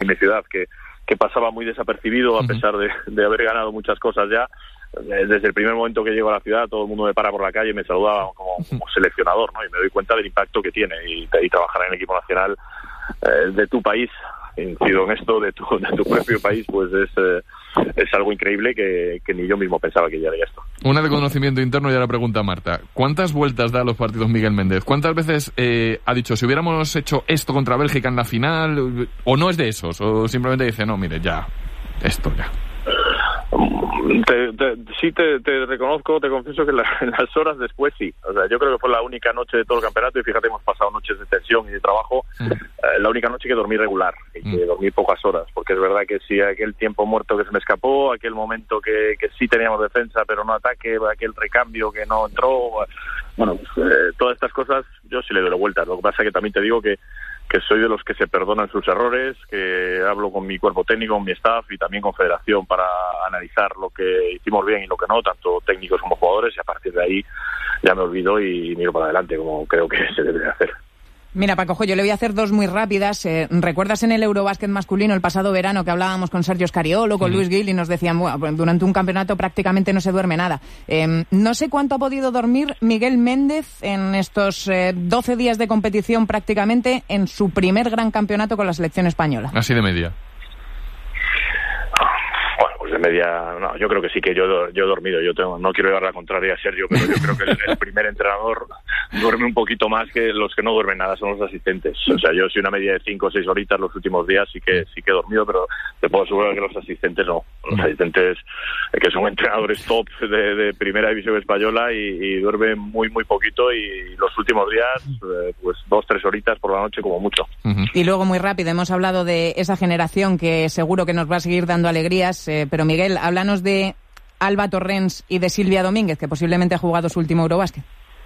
mi ciudad, que pasaba muy desapercibido a pesar de haber ganado muchas cosas ya. Desde el primer momento que llego a la ciudad, todo el mundo me para por la calle y me saluda como seleccionador, ¿no? Y me doy cuenta del impacto que tiene y trabajar en el equipo nacional de tu país, incido en esto, de tu propio país, pues es algo increíble que ni yo mismo pensaba que llegaría a esto. Una de conocimiento interno, ya la pregunta Marta. ¿Cuántas vueltas da a los partidos Miguel Méndez? ¿Cuántas veces ha dicho, si hubiéramos hecho esto contra Bélgica en la final, o no es de esos, o simplemente dice, no, mire, ya, esto ya? Te reconozco, te confieso que en las horas después sí. O sea, yo creo que fue la única noche de todo el campeonato, y fíjate, hemos pasado noches de tensión y de trabajo, la única noche que dormí regular, y que dormí pocas horas, porque es verdad que sí, aquel tiempo muerto que se me escapó, aquel momento que sí teníamos defensa pero no ataque, aquel recambio que no entró, bueno, todas estas cosas yo sí le doy vueltas. Lo que pasa es que también te digo que soy de los que se perdonan sus errores, que hablo con mi cuerpo técnico, con mi staff y también con Federación para analizar lo que hicimos bien y lo que no, tanto técnicos como jugadores, y a partir de ahí ya me olvido y miro para adelante, como creo que se debe hacer. Mira, Paco, yo le voy a hacer dos muy rápidas. ¿Recuerdas en el Eurobásquet masculino el pasado verano que hablábamos con Sergio Scariolo, con Luis Gil, y nos decían, bueno, durante un campeonato prácticamente no se duerme nada? No sé cuánto ha podido dormir Miguel Méndez en estos 12 días de competición prácticamente en su primer gran campeonato con la selección española. Así de media. De media, no, yo creo que sí que yo he dormido. No quiero llevar la contraria a Sergio, pero yo creo que el primer entrenador duerme un poquito más que los que no duermen nada, son los asistentes. O sea, yo soy una media de 5 o 6 horitas los últimos días, sí que he dormido, pero te puedo asegurar que los asistentes no. Los asistentes, que son entrenadores top de primera división española, y duermen muy, muy poquito, y los últimos días, pues 2-3 horitas por la noche como mucho. Y luego, muy rápido, hemos hablado de esa generación que seguro que nos va a seguir dando alegrías, pero Miguel, háblanos de Alba Torrens y de Silvia Domínguez, que posiblemente ha jugado su último Eurobásquet.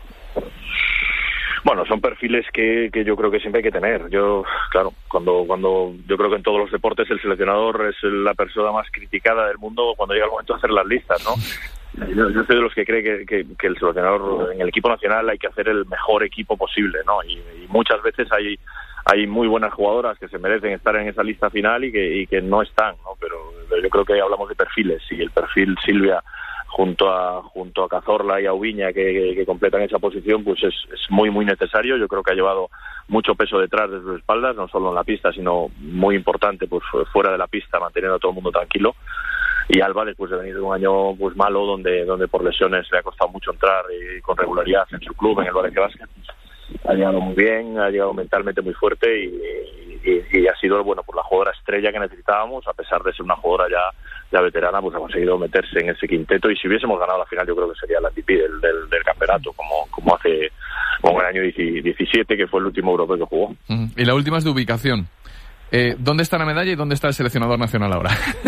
Bueno, son perfiles que yo creo que siempre hay que tener. Claro, cuando yo creo que en todos los deportes el seleccionador es la persona más criticada del mundo cuando llega el momento de hacer las listas, ¿no? Yo soy de los que cree que el seleccionador en el equipo nacional hay que hacer el mejor equipo posible, ¿no? Y muchas veces hay muy buenas jugadoras que se merecen estar en esa lista final y que no están, ¿no? Pero yo creo que hablamos de perfiles, y el perfil Silvia junto a Cazorla y a Ubiña que completan esa posición, pues es muy, muy necesario. Yo creo que ha llevado mucho peso detrás de sus espaldas, no solo en la pista, sino muy importante, pues fuera de la pista, manteniendo a todo el mundo tranquilo. Y Alba, después de venir de un año pues malo, donde por lesiones le ha costado mucho entrar y con regularidad en su club, en el Valencia Basket, ha llegado muy bien, ha llegado mentalmente muy fuerte y ha sido, bueno, pues la jugadora estrella que necesitábamos. A pesar de ser una jugadora ya veterana, pues ha conseguido meterse en ese quinteto, y si hubiésemos ganado la final yo creo que sería la MVP del campeonato, como hace como el año 17, que fue el último europeo que jugó. Y la última es de ubicación. ¿Dónde está la medalla y dónde está el seleccionador nacional ahora?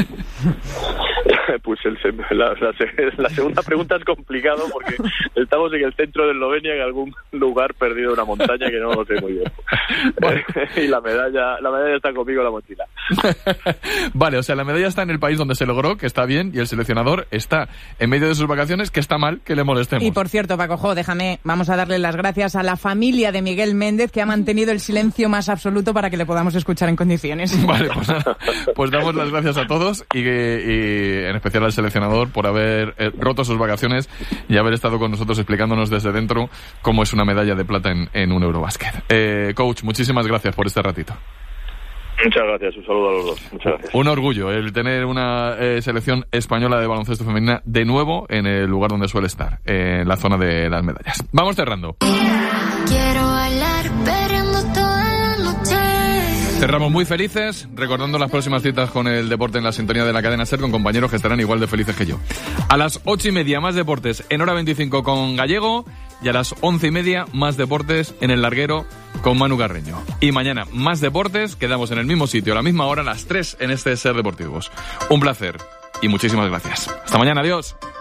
Pues la segunda pregunta es complicado, porque estamos en el centro de Eslovenia, en algún lugar perdido en una montaña que no lo sé muy bien. Bueno. Y la medalla está conmigo en la mochila. Vale, o sea, la medalla está en el país donde se logró, que está bien, y el seleccionador está en medio de sus vacaciones, que está mal que le molestemos. Y por cierto, Paco, vamos a darle las gracias a la familia de Miguel Méndez, que ha mantenido el silencio más absoluto para que le podamos escuchar en condiciones. Vale, pues nada, pues damos las gracias a todos, y en especial al seleccionador por haber roto sus vacaciones y haber estado con nosotros explicándonos desde dentro cómo es una medalla de plata en un Eurobásquet. Coach, muchísimas gracias por este ratito. Muchas gracias, un saludo a los dos. Muchas gracias. Un orgullo el tener una selección española de baloncesto femenina de nuevo en el lugar donde suele estar, en la zona de las medallas. Vamos cerrando. Quiero bailar perreando toda la noche. Cerramos muy felices, recordando las próximas citas con el deporte en la sintonía de la cadena SER, con compañeros que estarán igual de felices que yo. A las 8:30 más deportes en hora 25 con Gallego, y a las 11:30 más deportes en El Larguero con Manu Carreño. Y mañana más deportes, quedamos en el mismo sitio a la misma hora, a las 3 en este SER Deportivos. Un placer y muchísimas gracias. Hasta mañana, adiós.